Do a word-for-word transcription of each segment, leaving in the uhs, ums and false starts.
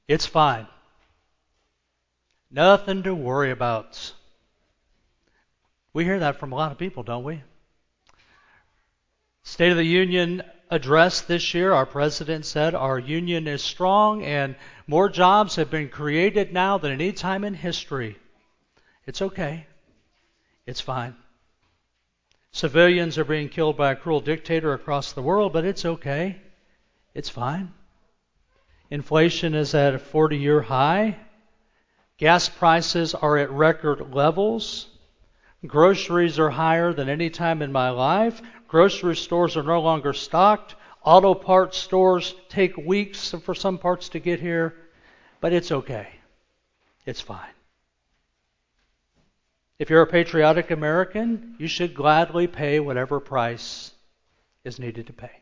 It's fine. Nothing to worry about. We hear that from a lot of people, don't we? State of the Union address this year, our president said our union is strong and more jobs have been created now than any time in history. It's okay. It's fine. Civilians are being killed by a cruel dictator across the world, but it's okay. It's fine. Inflation is at a forty-year high. Gas prices are at record levels. Groceries are higher than any time in my life. Grocery stores are no longer stocked. Auto parts stores take weeks for some parts to get here. But it's okay. It's fine. If you're a patriotic American, you should gladly pay whatever price is needed to pay.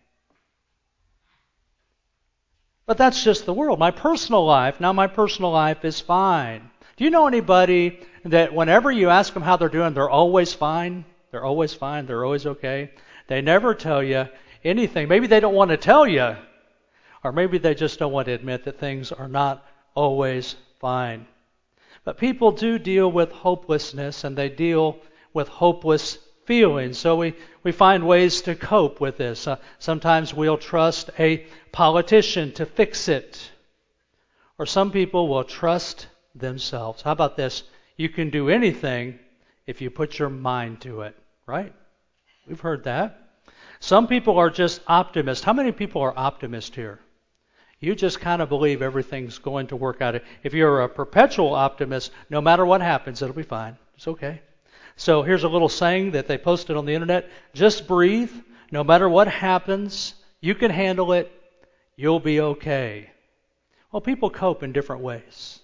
But that's just the world. My personal life, now my personal life is fine. Do you know anybody that whenever you ask them how they're doing, they're always fine? They're always fine. They're always okay. They never tell you anything. Maybe they don't want to tell you, or maybe they just don't want to admit that things are not always fine. But people do deal with hopelessness, and they deal with hopeless feelings. So we, we find ways to cope with this. Uh, sometimes we'll trust a politician to fix it. Or some people will trust themselves. How about this? You can do anything if you put your mind to it, right? We've heard that. Some people are just optimists. How many people are optimists here? You just kind of believe everything's going to work out. If you're a perpetual optimist, no matter what happens, it'll be fine. It's okay. So here's a little saying that they posted on the internet. Just breathe. No matter what happens, you can handle it. You'll be okay. Well, people cope in different ways.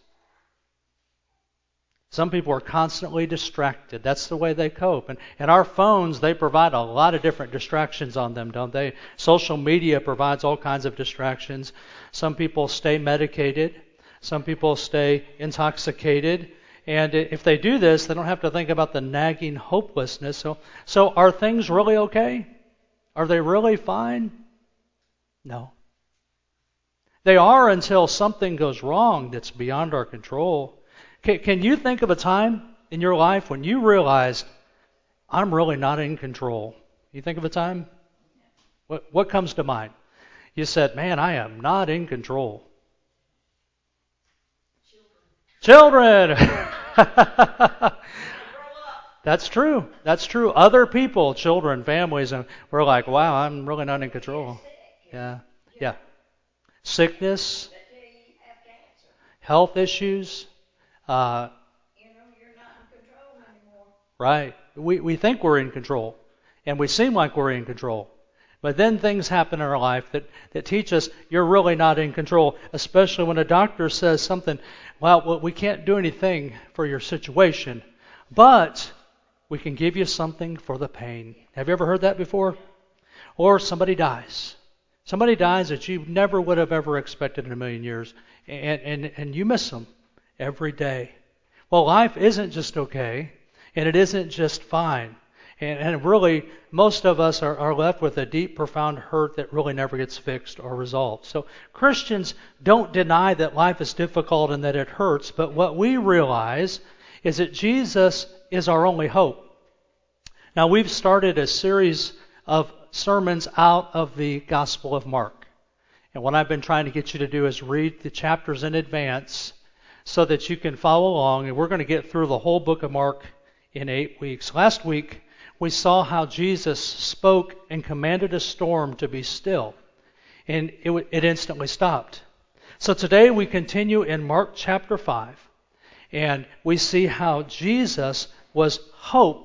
Some people are constantly distracted. That's the way they cope. And, and our phones, they provide a lot of different distractions on them, don't they? Social media provides all kinds of distractions. Some people stay medicated. Some people stay intoxicated. And if they do this, they don't have to think about the nagging hopelessness. So, so are things really okay? Are they really fine? No. They are until something goes wrong that's beyond our control. Can, can you think of a time in your life when you realized, I'm really not in control? You think of a time? What, what comes to mind? You said, man, I am not in control. Children! Children. That's true. That's true. Other people, children, families, and we're like, wow, I'm really not in control. Yeah. Yeah. Sickness, health issues. Uh, you know, you're not in control anymore. Right. We we think we're in control, and we seem like we're in control. But then things happen in our life that, that teach us you're really not in control, especially when a doctor says something, well, well, we can't do anything for your situation, but we can give you something for the pain. Have you ever heard that before? Or somebody dies. Somebody dies that you never would have ever expected in a million years, and, and, and you miss them every day. Well, life isn't just okay, and it isn't just fine. And, and really, most of us are, are left with a deep, profound hurt that really never gets fixed or resolved. So Christians don't deny that life is difficult and that it hurts, but what we realize is that Jesus is our only hope. Now, we've started a series of sermons out of the Gospel of Mark. And what I've been trying to get you to do is read the chapters in advance so that you can follow along. And we're going to get through the whole book of Mark in eight weeks. Last week, we saw how Jesus spoke and commanded a storm to be still. And it, it instantly stopped. So today we continue in Mark chapter five. And we see how Jesus was hope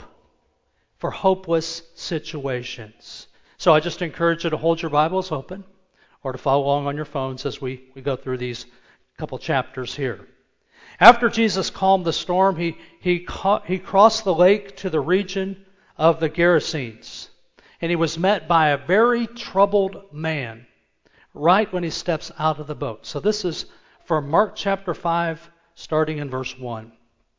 for hopeless situations. So I just encourage you to hold your Bibles open or to follow along on your phones as we, we go through these couple chapters here. After Jesus calmed the storm, he, he, ca- he crossed the lake to the region of the Gerasenes. And he was met by a very troubled man right when he steps out of the boat. So this is from Mark chapter five, starting in verse one.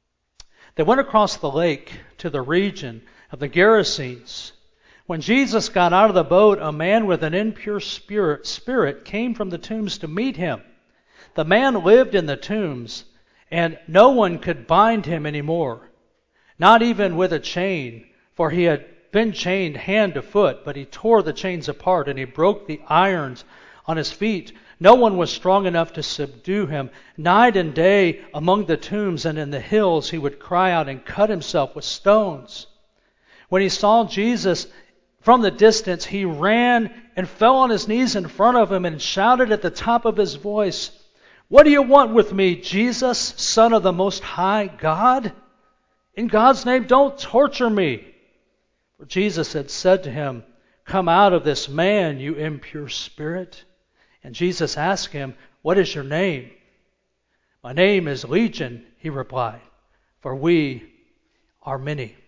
They went across the lake to the region of the Gerasenes. When Jesus got out of the boat, a man with an impure spirit, spirit came from the tombs to meet him. The man lived in the tombs, and no one could bind him anymore, not even with a chain, for he had been chained hand to foot, but he tore the chains apart, and he broke the irons on his feet. No one was strong enough to subdue him. Night and day among the tombs and in the hills he would cry out and cut himself with stones. When he saw Jesus from the distance, he ran and fell on his knees in front of him and shouted at the top of his voice, "What do you want with me, Jesus, Son of the Most High God? In God's name, don't torture me." For Jesus had said to him, "Come out of this man, you impure spirit." And Jesus asked him, "What is your name?" "My name is Legion," he replied, "for we are many."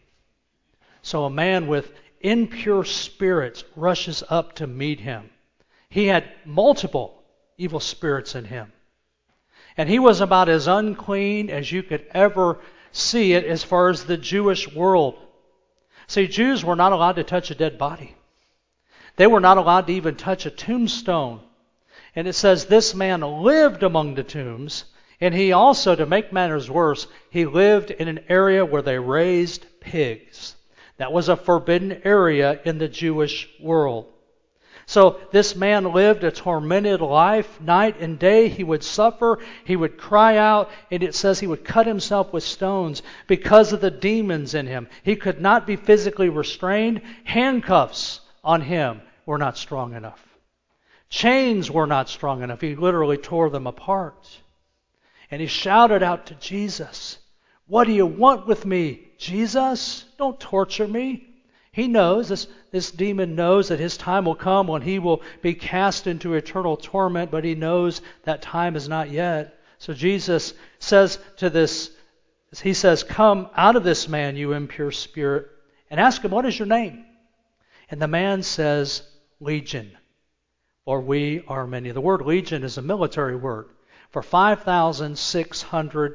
So a man with impure spirits rushes up to meet him. He had multiple evil spirits in him. And he was about as unclean as you could ever see it as far as the Jewish world. See, Jews were not allowed to touch a dead body. They were not allowed to even touch a tombstone. And it says this man lived among the tombs, and he also, to make matters worse, he lived in an area where they raised pigs. That was a forbidden area in the Jewish world. So this man lived a tormented life. Night and day he would suffer, he would cry out, and it says he would cut himself with stones because of the demons in him. He could not be physically restrained. Handcuffs on him were not strong enough. Chains were not strong enough. He literally tore them apart. And he shouted out to Jesus, "What do you want with me, Jesus? Don't torture me." He knows, this, this demon knows that his time will come when he will be cast into eternal torment, but he knows that time is not yet. So Jesus says to this, he says, "Come out of this man, you impure spirit," and ask him, "What is your name?" And the man says, "Legion, for we are many." The word legion is a military word for five thousand six hundred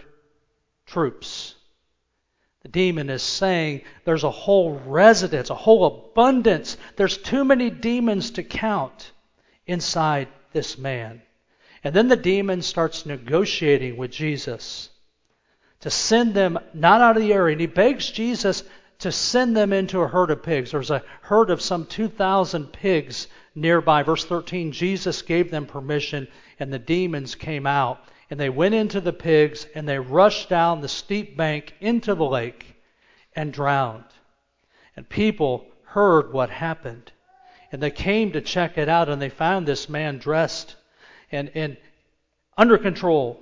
troops. The demon is saying there's a whole residence, a whole abundance. There's too many demons to count inside this man. And then the demon starts negotiating with Jesus to send them not out of the area. And he begs Jesus to send them into a herd of pigs. There's a herd of some two thousand pigs nearby. Verse thirteen, Jesus gave them permission, and the demons came out. And they went into the pigs, and they rushed down the steep bank into the lake and drowned. And people heard what happened. And they came to check it out, and they found this man dressed and, and under control.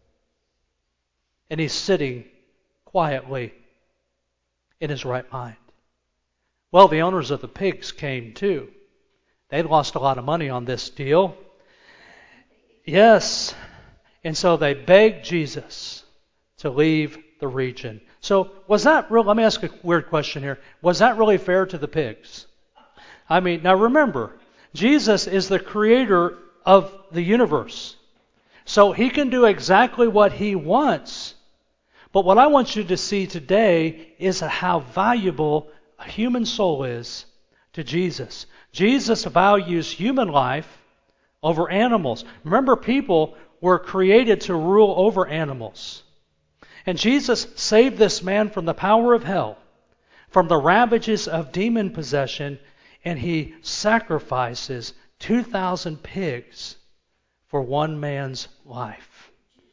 And he's sitting quietly in his right mind. Well, the owners of the pigs came too. They'd lost a lot of money on this deal. Yes. And so they begged Jesus to leave the region. So was that real? Let me ask a weird question here. Was that really fair to the pigs? I mean, now remember, Jesus is the creator of the universe. So he can do exactly what he wants. But what I want you to see today is how valuable a human soul is to Jesus. Jesus values human life over animals. Remember, people were created to rule over animals. And Jesus saved this man from the power of hell, from the ravages of demon possession, and he sacrifices two thousand pigs for one man's life.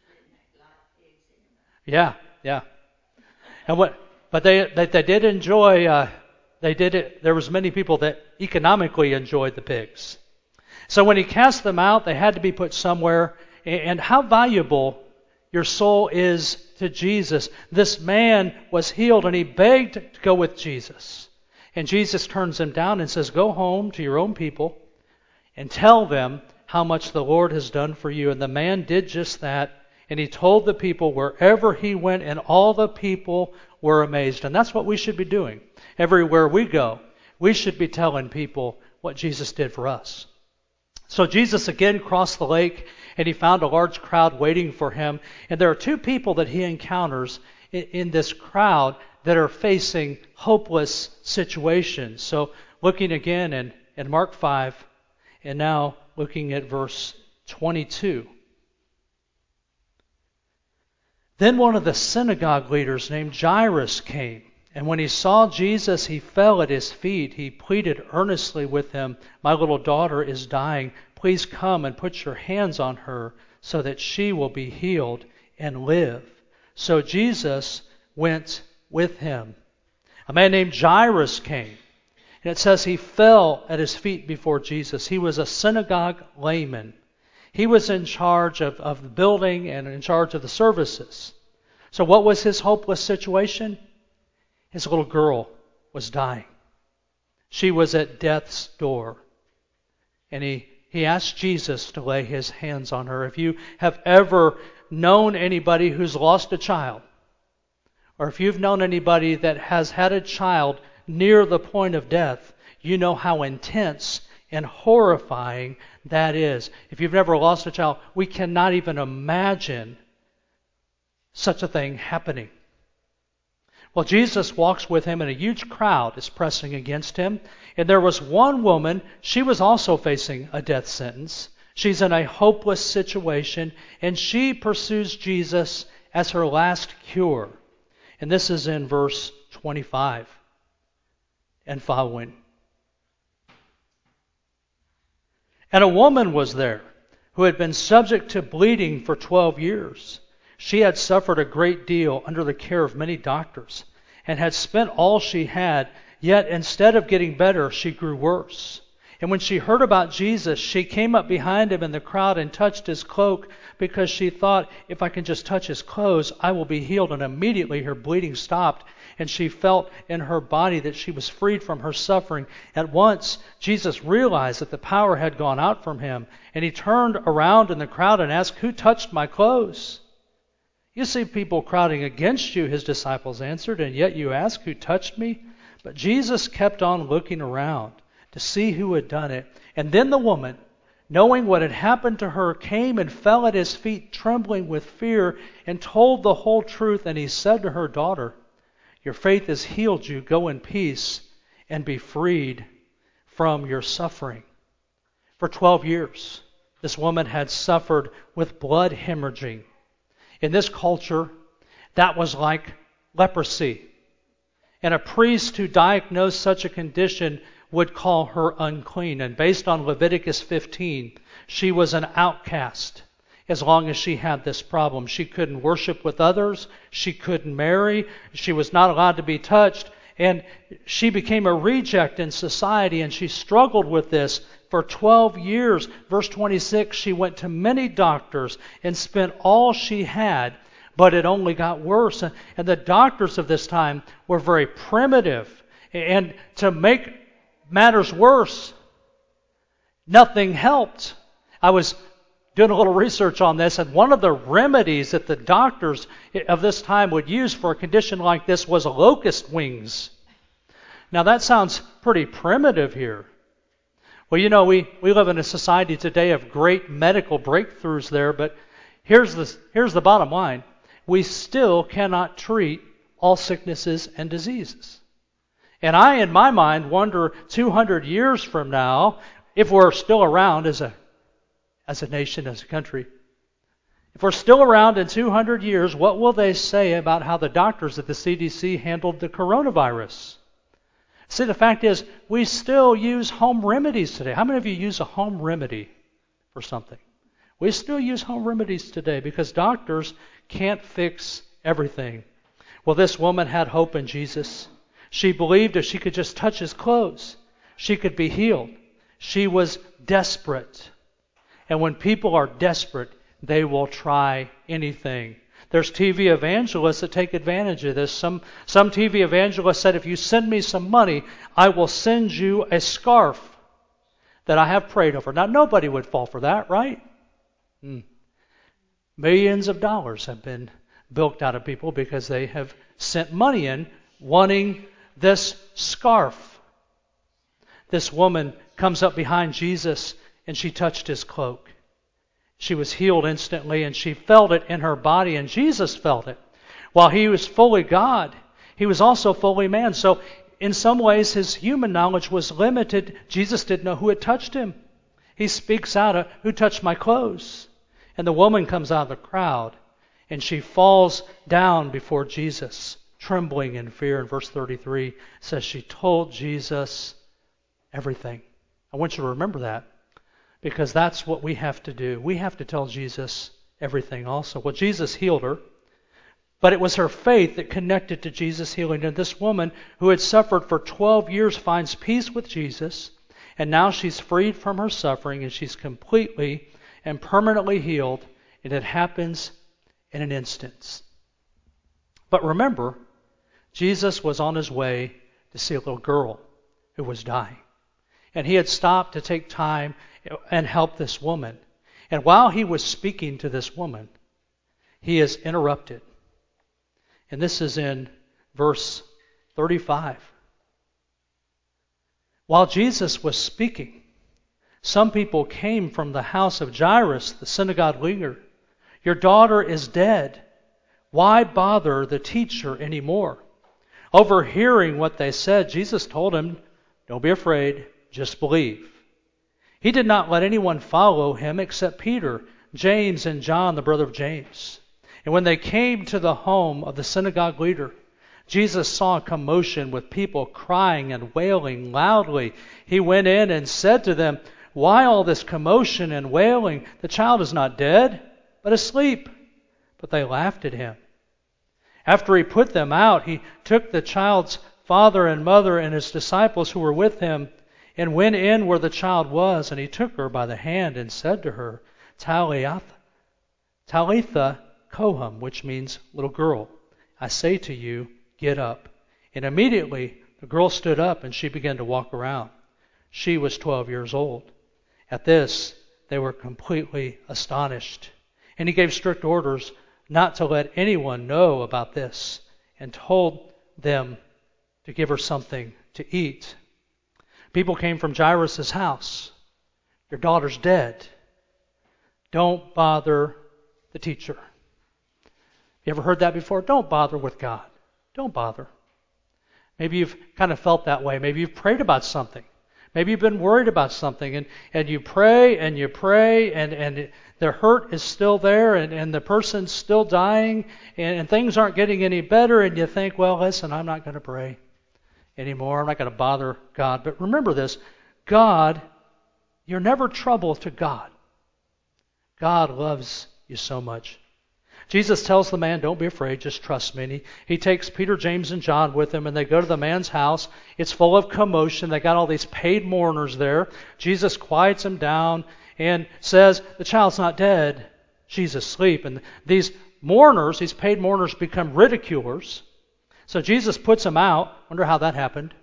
Yeah, yeah. And what? But they they, they did enjoy. Uh, they did it. There was many people that economically enjoyed the pigs. So when he cast them out, they had to be put somewhere. And how valuable your soul is to Jesus. This man was healed, and he begged to go with Jesus. And Jesus turns him down and says, "Go home to your own people and tell them how much the Lord has done for you." And the man did just that. And he told the people wherever he went, and all the people were amazed. And that's what we should be doing. Everywhere we go, we should be telling people what Jesus did for us. So Jesus again crossed the lake, and he found a large crowd waiting for him. And there are two people that he encounters in, in this crowd that are facing hopeless situations. So looking again in, in Mark five, and now looking at verse twenty-two. Then one of the synagogue leaders named Jairus came, and when he saw Jesus, he fell at his feet. He pleaded earnestly with him, "My little daughter is dying. Please come and put your hands on her so that she will be healed and live." So Jesus went with him. A man named Jairus came, and it says he fell at his feet before Jesus. He was a synagogue layman. He was in charge of, of the building and in charge of the services. So what was his hopeless situation? His little girl was dying. She was at death's door. And he, he asked Jesus to lay his hands on her. If you have ever known anybody who's lost a child, or if you've known anybody that has had a child near the point of death, you know how intense and horrifying that is. If you've never lost a child, we cannot even imagine such a thing happening. Well, Jesus walks with him, and a huge crowd is pressing against him. And there was one woman, she was also facing a death sentence. She's in a hopeless situation, and she pursues Jesus as her last cure. And this is in verse twenty-five and following. And a woman was there who had been subject to bleeding for twelve years. She had suffered a great deal under the care of many doctors and had spent all she had, yet instead of getting better, she grew worse. And when she heard about Jesus, she came up behind him in the crowd and touched his cloak because she thought, if I can just touch his clothes, I will be healed. And immediately her bleeding stopped, and she felt in her body that she was freed from her suffering. At once, Jesus realized that the power had gone out from him, and he turned around in the crowd and asked, "Who touched my clothes?" "You see people crowding against you," his disciples answered, "and yet you ask, 'Who touched me?'" But Jesus kept on looking around to see who had done it. And then the woman, knowing what had happened to her, came and fell at his feet, trembling with fear, and told the whole truth. And he said to her, "Daughter, your faith has healed you. Go in peace and be freed from your suffering." For twelve years, this woman had suffered with blood hemorrhaging. In this culture, that was like leprosy. And a priest who diagnosed such a condition would call her unclean. And based on Leviticus fifteen, she was an outcast as long as she had this problem. She couldn't worship with others. She couldn't marry. She was not allowed to be touched. And she became a reject in society, and she struggled with this for twelve years. Verse twenty-six, she went to many doctors and spent all she had, but it only got worse. And the doctors of this time were very primitive. And to make matters worse, nothing helped. I was doing a little research on this, and one of the remedies that the doctors of this time would use for a condition like this was locust wings. Now that sounds pretty primitive here. Well, you know, we, we live in a society today of great medical breakthroughs there, but here's the, here's the bottom line. We still cannot treat all sicknesses and diseases. And I, in my mind, wonder two hundred years from now, if we're still around as a as a nation, as a country, if we're still around in two hundred years, what will they say about how the doctors at the C D C handled the coronavirus? See, the fact is, we still use home remedies today. How many of you use a home remedy for something? We still use home remedies today because doctors can't fix everything. Well, this woman had hope in Jesus. She believed if she could just touch his clothes, she could be healed. She was desperate. And when people are desperate, they will try anything. There's T V evangelists that take advantage of this. Some, some T V evangelist said, if you send me some money, I will send you a scarf that I have prayed over. Now, nobody would fall for that, right? Hmm. Millions of dollars have been bilked out of people because they have sent money in wanting this scarf. This woman comes up behind Jesus and she touched his cloak. She was healed instantly, and she felt it in her body, and Jesus felt it. While he was fully God, he was also fully man. So in some ways, his human knowledge was limited. Jesus didn't know who had touched him. He speaks out, "Who touched my clothes?" And the woman comes out of the crowd, And she falls down before Jesus, trembling in fear. In verse thirty-three, it says she told Jesus everything. I want you to remember that, because that's what we have to do. We have to tell Jesus everything also. Well, Jesus healed her, but it was her faith that connected to Jesus' healing. And this woman who had suffered for twelve years finds peace with Jesus, and now she's freed from her suffering, and she's completely and permanently healed, and it happens in an instant. But remember, Jesus was on his way to see a little girl who was dying. And he had stopped to take time and help this woman. And while he was speaking to this woman, he is interrupted. And this is in verse thirty-five. While Jesus was speaking, some people came from the house of Jairus, the synagogue leader. Your daughter is dead. Why bother the teacher anymore? Overhearing what they said, Jesus told him, don't be afraid, just believe. He did not let anyone follow him except Peter, James, and John, the brother of James. And when they came to the home of the synagogue leader, Jesus saw a commotion with people crying and wailing loudly. He went in and said to them, why all this commotion and wailing? The child is not dead, but asleep. But they laughed at him. After he put them out, he took the child's father and mother and his disciples who were with him and went in where the child was, and he took her by the hand and said to her, Talitha, Talitha Koum, which means little girl, I say to you, get up. And immediately the girl stood up and she began to walk around. She was twelve years old. At this, they were completely astonished. And he gave strict orders not to let anyone know about this, and told them to give her something to eat. People came from Jairus' house. Your daughter's dead. Don't bother the teacher. You ever heard that before? Don't bother with God. Don't bother. Maybe you've kind of felt that way. Maybe you've prayed about something. Maybe you've been worried about something, and, and you pray and you pray, and, and the hurt is still there, and, and the person's still dying, and, and things aren't getting any better, and you think, well, listen, I'm not going to pray anymore. I'm not going to bother God. But remember this, God, you're never trouble to God. God loves you so much. Jesus tells the man, don't be afraid, just trust me. And he, he takes Peter, James, and John with him, and they go to the man's house. It's full of commotion. They got all these paid mourners there. Jesus quiets them down and says, the child's not dead, she's asleep. And these mourners, these paid mourners, become ridiculers. So Jesus puts them out. Wonder how that happened.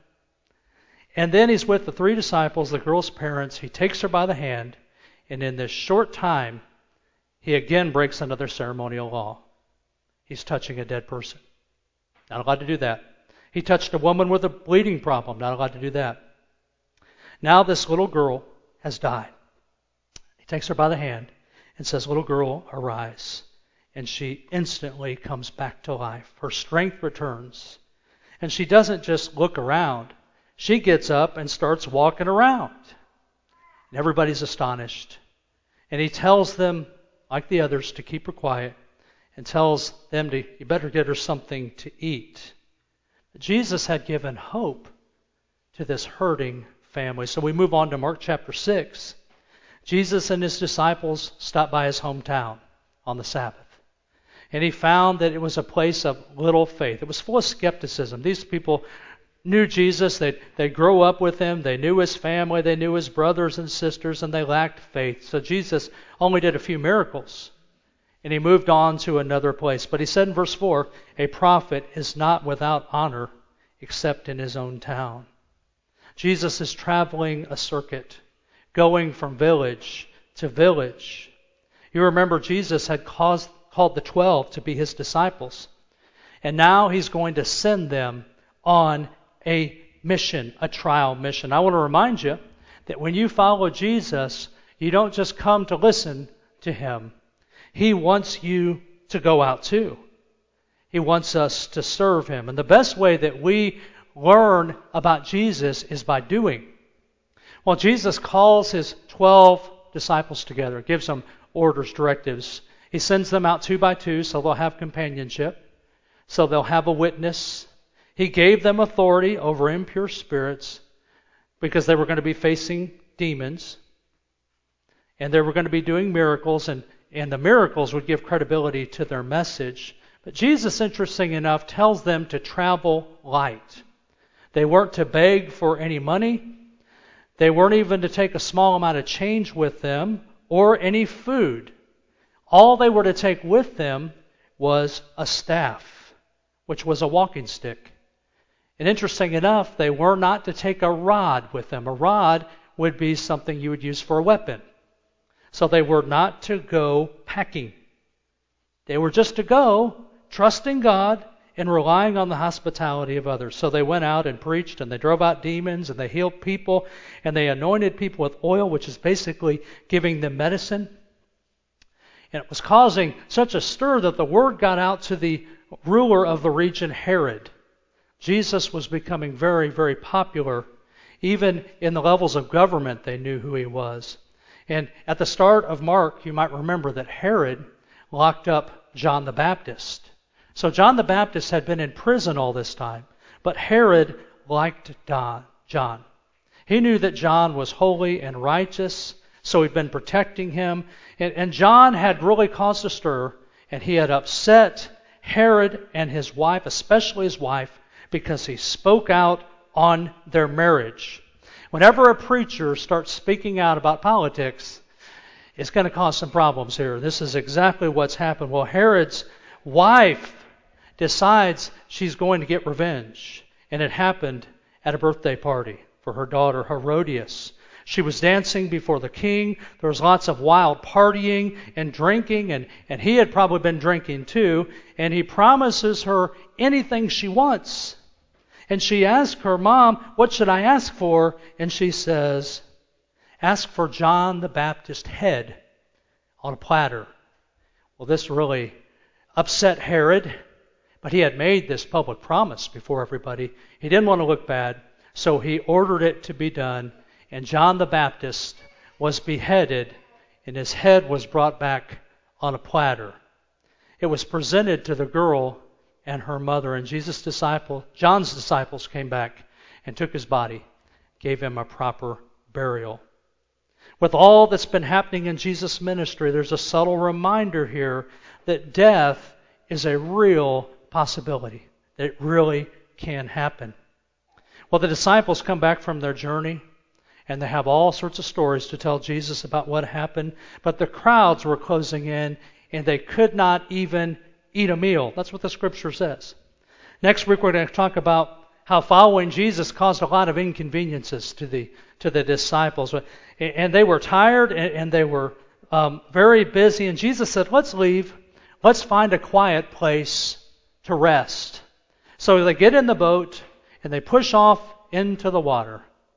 And then he's with the three disciples, the girl's parents. He takes her by the hand, and in this short time, he again breaks another ceremonial law. He's touching a dead person. Not allowed to do that. He touched a woman with a bleeding problem. Not allowed to do that. Now this little girl has died. He takes her by the hand and says, little girl, arise. And she instantly comes back to life. Her strength returns. And she doesn't just look around. She gets up and starts walking around. And everybody's astonished. And he tells them, like the others, to keep her quiet, and tells them to, you better get her something to eat. Jesus had given hope to this hurting family. So we move on to Mark chapter six. Jesus and his disciples stopped by his hometown on the Sabbath. And he found that it was a place of little faith. It was full of skepticism. These people knew Jesus. They'd, they'd grow up with him. They knew his family. They knew his brothers and sisters, and they lacked faith. So Jesus only did a few miracles, and he moved on to another place. But he said in verse four, a prophet is not without honor except in his own town. Jesus is traveling a circuit, going from village to village. You remember Jesus had caused, called the twelve to be his disciples. And now he's going to send them on a mission, a trial mission. I want to remind you that when you follow Jesus, you don't just come to listen to him. He wants you to go out too. He wants us to serve him. And the best way that we learn about Jesus is by doing. Well, Jesus calls his twelve disciples together, gives them orders, directives. He sends them out two by two so they'll have companionship, so they'll have a witness. He gave them authority over impure spirits because they were going to be facing demons, and they were going to be doing miracles, and, and the miracles would give credibility to their message. But Jesus, interesting enough, tells them to travel light. They weren't to beg for any money. They weren't even to take a small amount of change with them or any food. All they were to take with them was a staff, which was a walking stick. And interesting enough, they were not to take a rod with them. A rod would be something you would use for a weapon. So they were not to go packing. They were just to go trusting God and relying on the hospitality of others. So they went out and preached, and they drove out demons, and they healed people, and they anointed people with oil, which is basically giving them medicine. And it was causing such a stir that the word got out to the ruler of the region, Herod. Jesus was becoming very, very popular. Even in the levels of government, they knew who he was. And at the start of Mark, you might remember that Herod locked up John the Baptist. So John the Baptist had been in prison all this time, but Herod liked John. He knew that John was holy and righteous, so he'd been protecting him. And, and John had really caused a stir, and he had upset Herod and his wife, especially his wife, because he spoke out on their marriage. Whenever a preacher starts speaking out about politics, it's going to cause some problems here. This is exactly what's happened. Well, Herod's wife decides she's going to get revenge. And it happened at a birthday party for her daughter Herodias. She was dancing before the king. There was lots of wild partying and drinking, and, and he had probably been drinking too. And he promises her anything she wants. And she asks her, "Mom, what should I ask for?" And she says, "Ask for John the Baptist's head on a platter." Well, this really upset Herod, but he had made this public promise before everybody. He didn't want to look bad, so he ordered it to be done. And John the Baptist was beheaded, and his head was brought back on a platter. It was presented to the girl and her mother, and Jesus' disciple, John's disciples came back and took his body, gave him a proper burial. With all that's been happening in Jesus' ministry, there's a subtle reminder here that death is a real possibility, that it really can happen. Well, the disciples come back from their journey, and they have all sorts of stories to tell Jesus about what happened, but the crowds were closing in, and they could not even eat a meal. That's what the scripture says. Next week we're going to talk about how following Jesus caused a lot of inconveniences to the to the disciples. And they were tired, and they were um, very busy. And Jesus said, "Let's leave. Let's find a quiet place to rest." So they get in the boat, and they push off into the water.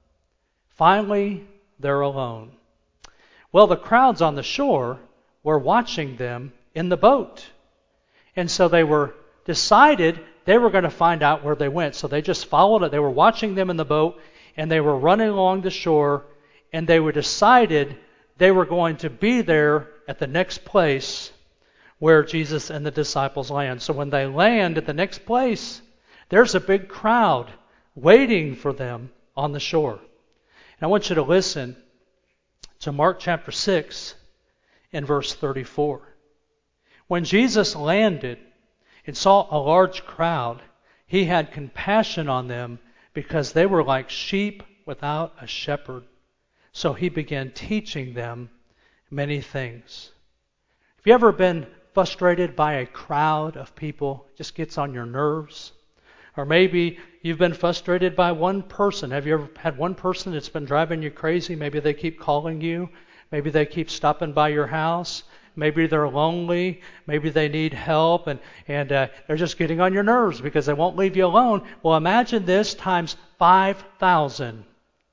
Finally, they're alone. Well, the crowds on the shore were watching them in the boat. And so they were decided they were going to find out where they went. So they just followed it. They were watching them in the boat, and they were running along the shore, and they were decided they were going to be there at the next place where Jesus and the disciples land. So when they land at the next place, there's a big crowd waiting for them on the shore. And I want you to listen to Mark chapter six and verse thirty-four. When Jesus landed and saw a large crowd, he had compassion on them because they were like sheep without a shepherd. So he began teaching them many things. Have you ever been frustrated by a crowd of people? It just gets on your nerves. Or maybe you've been frustrated by one person. Have you ever had one person that's been driving you crazy? Maybe they keep calling you. Maybe they keep stopping by your house. Maybe they're lonely. Maybe they need help, and, and uh, they're just getting on your nerves because they won't leave you alone. Well, imagine this times five thousand.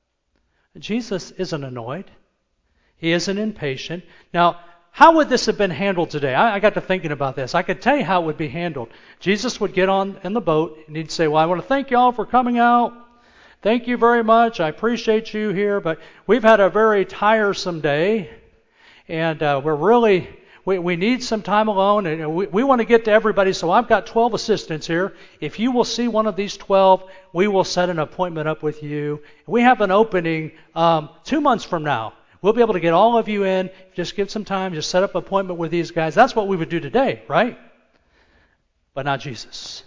Jesus isn't annoyed. He isn't impatient. Now, how would this have been handled today? I, I got to thinking about this. I could tell you how it would be handled. Jesus would get on in the boat, and he'd say, "Well, I want to thank you all for coming out. Thank you very much. I appreciate you here, but we've had a very tiresome day. And uh, we're really we, we need some time alone, and we, we want to get to everybody, so I've got twelve assistants here. If you will see one of these twelve, we will set an appointment up with you. We have an opening um, two months from now. We'll be able to get all of you in. Just give some time. Just set up an appointment with these guys. That's what we would do today, right? But not Jesus.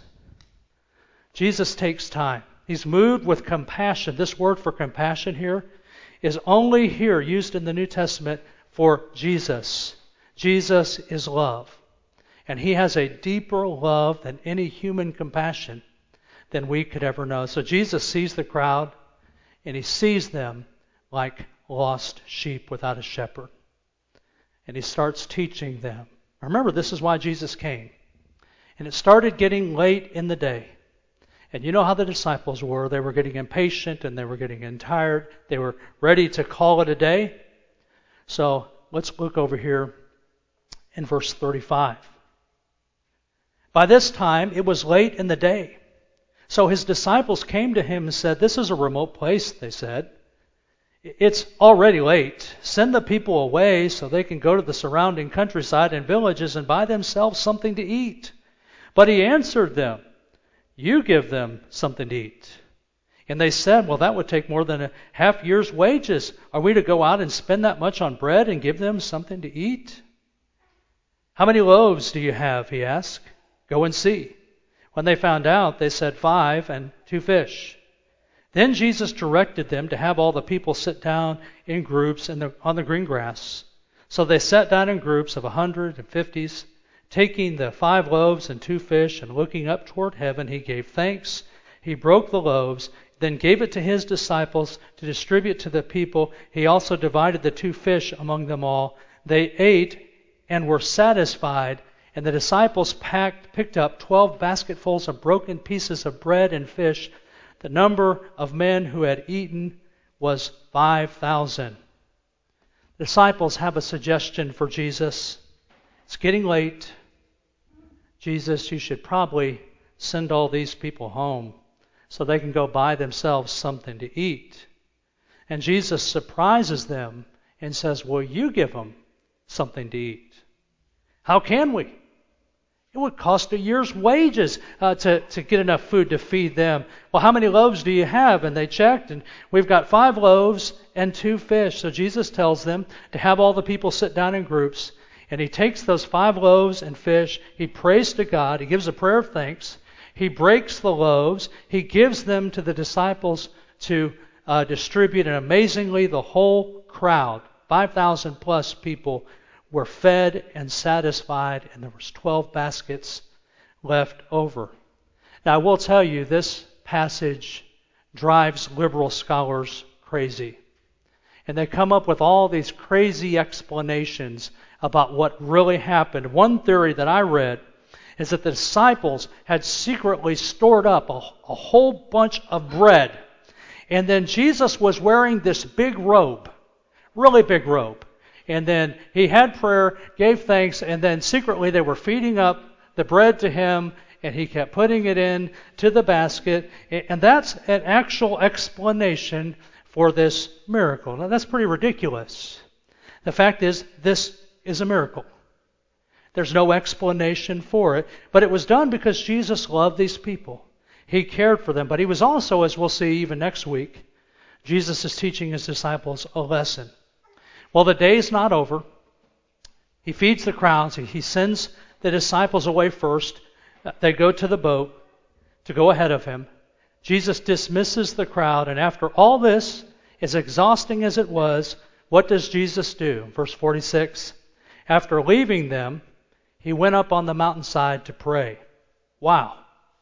Jesus takes time. He's moved with compassion. This word for compassion here is only here used in the New Testament for Jesus. Jesus is love. And he has a deeper love than any human compassion than we could ever know. So Jesus sees the crowd, and he sees them like lost sheep without a shepherd. And he starts teaching them. Remember, this is why Jesus came. And it started getting late in the day. And you know how the disciples were. They were getting impatient and they were getting tired. They were ready to call it a day. So let's look over here in verse thirty-five. By this time, it was late in the day. So his disciples came to him and said, "This is a remote place," they said. "It's already late. Send the people away so they can go to the surrounding countryside and villages and buy themselves something to eat." But he answered them, "You give them something to eat." And they said, "Well, that would take more than a half year's wages. Are we to go out and spend that much on bread and give them something to eat?" "How many loaves do you have?" he asked. "Go and see." When they found out, they said, "Five and two fish." Then Jesus directed them to have all the people sit down in groups in the, on the green grass. So they sat down in groups of a hundred and fifties. Taking the five loaves and two fish and looking up toward heaven, he gave thanks. He broke the loaves, then gave it to his disciples to distribute to the people. He also divided the two fish among them all. They ate and were satisfied, and the disciples packed, picked up twelve basketfuls of broken pieces of bread and fish. The number of men who had eaten was five thousand. The disciples have a suggestion for Jesus. It's getting late. Jesus, you should probably send all these people home so they can go buy themselves something to eat. And Jesus surprises them and says, "Will you give them something to eat?" "How can we? It would cost a year's wages uh, to, to get enough food to feed them." "Well, how many loaves do you have?" And they checked, and we've got five loaves and two fish. So Jesus tells them to have all the people sit down in groups. And he takes those five loaves and fish, he prays to God, he gives a prayer of thanks, he breaks the loaves, he gives them to the disciples to uh, distribute, and amazingly the whole crowd, five thousand plus people, were fed and satisfied, and there was twelve baskets left over. Now I will tell you, this passage drives liberal scholars crazy. And they come up with all these crazy explanations about what really happened. One theory that I read is that the disciples had secretly stored up a, a whole bunch of bread. And then Jesus was wearing this big robe, really big robe. And then he had prayer, gave thanks, and then secretly they were feeding up the bread to him, and he kept putting it in to the basket. And that's an actual explanation for this miracle. Now that's pretty ridiculous. The fact is, this is a miracle. There's no explanation for it, but it was done because Jesus loved these people. He cared for them, but he was also, as we'll see even next week, Jesus is teaching his disciples a lesson. Well, the day's not over. He feeds the crowds. He sends the disciples away first. They go to the boat to go ahead of him. Jesus dismisses the crowd, and after all this, as exhausting as it was, what does Jesus do? Verse forty-six, after leaving them, he went up on the mountainside to pray. Wow.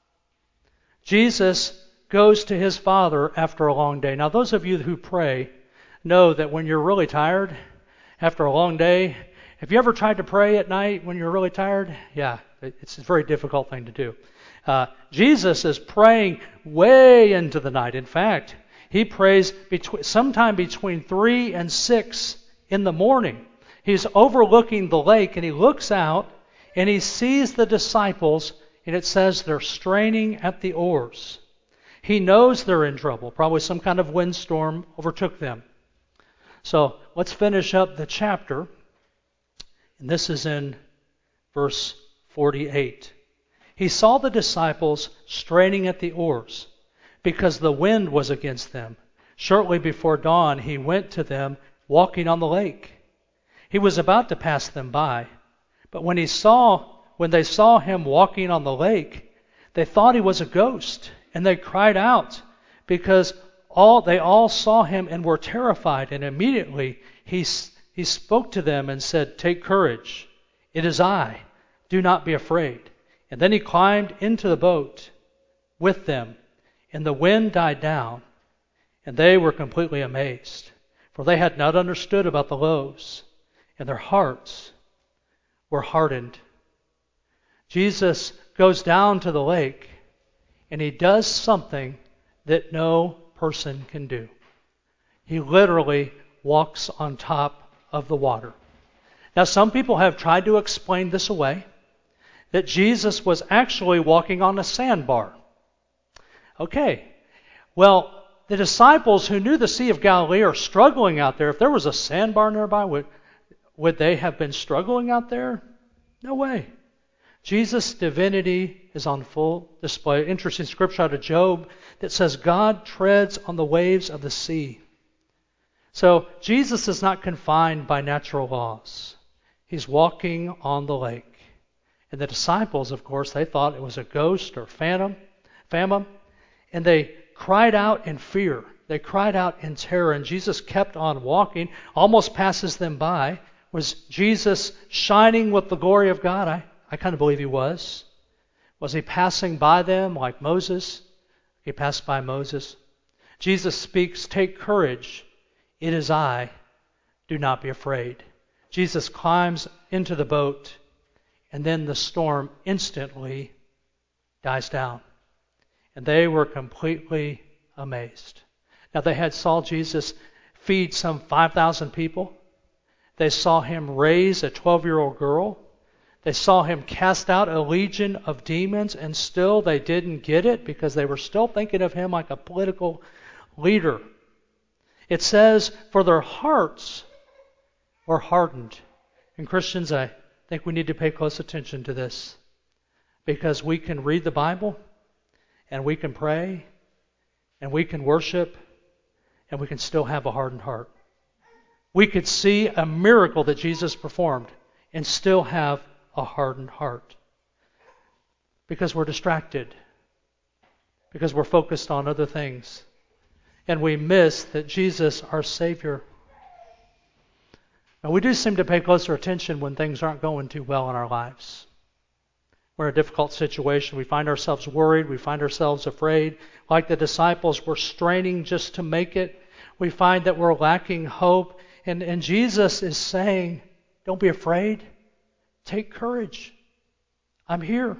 Jesus goes to his Father after a long day. Now, those of you who pray know that when you're really tired, after a long day, have you ever tried to pray at night when you're really tired? Yeah, it's a very difficult thing to do. Uh, Jesus is praying way into the night. In fact, he prays between, sometime between three and six in the morning. He's overlooking the lake, and he looks out, and he sees the disciples, and it says they're straining at the oars. He knows they're in trouble. Probably some kind of windstorm overtook them. So let's finish up the chapter And this is in verse forty-eight. He saw the disciples straining at the oars because the wind was against them. Shortly before dawn, he went to them walking on the lake. He was about to pass them by, but when he saw, when they saw him walking on the lake, they thought he was a ghost, and they cried out because all they all saw him and were terrified. And immediately he he spoke to them and said, "Take courage, it is I. Do not be afraid." And then he climbed into the boat with them, and the wind died down, and they were completely amazed, for they had not understood about the loaves, and their hearts were hardened. Jesus goes down to the lake, and he does something that no person can do. He literally walks on top of the water. Now, some people have tried to explain this away, that Jesus was actually walking on a sandbar. Okay, well, the disciples who knew the Sea of Galilee are struggling out there. If there was a sandbar nearby, would, would they have been struggling out there? No way. Jesus' divinity is on full display. Interesting scripture out of Job that says God treads on the waves of the sea. So Jesus is not confined by natural laws. He's walking on the lake. And the disciples, of course, they thought it was a ghost or phantom, phantom, and they cried out in fear. They cried out in terror, and Jesus kept on walking, almost passes them by. Was Jesus shining with the glory of God? I, I kind of believe he was. Was he passing by them like Moses? He passed by Moses. Jesus speaks, "Take courage, it is I. Do not be afraid." Jesus climbs into the boat, and then the storm instantly dies down. And they were completely amazed. Now they had saw Jesus feed some five thousand people. They saw him raise a twelve-year-old girl. They saw him cast out a legion of demons, and still they didn't get it because they were still thinking of him like a political leader. It says, for their hearts were hardened. And Christians, I think we need to pay close attention to this, because we can read the Bible, and we can pray, and we can worship, and we can still have a hardened heart. We could see a miracle that Jesus performed and still have a hardened heart because we're distracted, because we're focused on other things, and we miss that Jesus, our Savior. Now, we do seem to pay closer attention when things aren't going too well in our lives. We're in a difficult situation. We find ourselves worried. We find ourselves afraid. Like the disciples, we're straining just to make it. We find that we're lacking hope. And, and Jesus is saying, don't be afraid. Take courage. I'm here.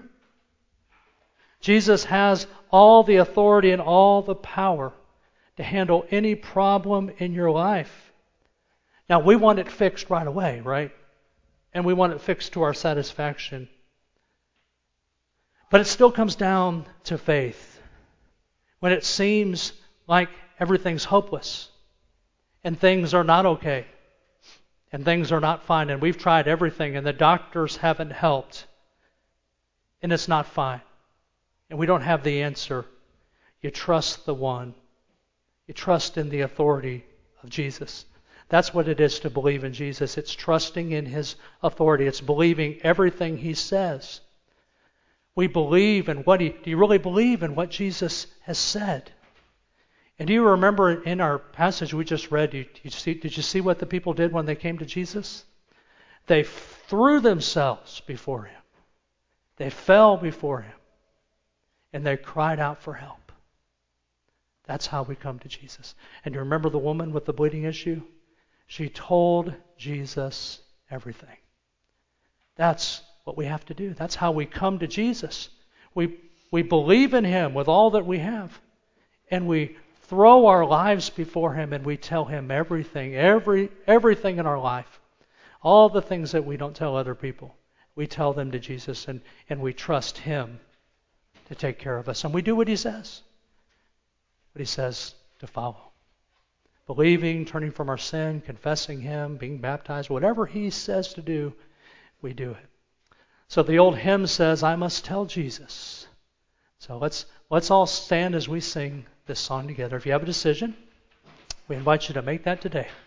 Jesus has all the authority and all the power to handle any problem in your life. Now, we want it fixed right away, right? And we want it fixed to our satisfaction. But it still comes down to faith. When it seems like everything's hopeless, and things are not okay, and things are not fine, and we've tried everything, and the doctors haven't helped, and it's not fine, and we don't have the answer, you trust the one. You trust in the authority of Jesus. That's what it is to believe in Jesus. It's trusting in His authority. It's believing everything He says. We believe in what He... Do you really believe in what Jesus has said? And do you remember in our passage we just read, did you see, did you see what the people did when they came to Jesus? They threw themselves before Him. They fell before Him. And they cried out for help. That's how we come to Jesus. And you remember the woman with the bleeding issue? She told Jesus everything. That's what we have to do. That's how we come to Jesus. We, we believe in Him with all that we have. And we throw our lives before Him and we tell Him everything, every everything in our life. All the things that we don't tell other people. We tell them to Jesus, and, and we trust Him to take care of us. And we do what He says. What He says to follow. Believing, turning from our sin, confessing Him, being baptized, whatever He says to do, we do it. So the old hymn says, I must tell Jesus. So let's let's all stand as we sing this song together. If you have a decision, we invite you to make that today.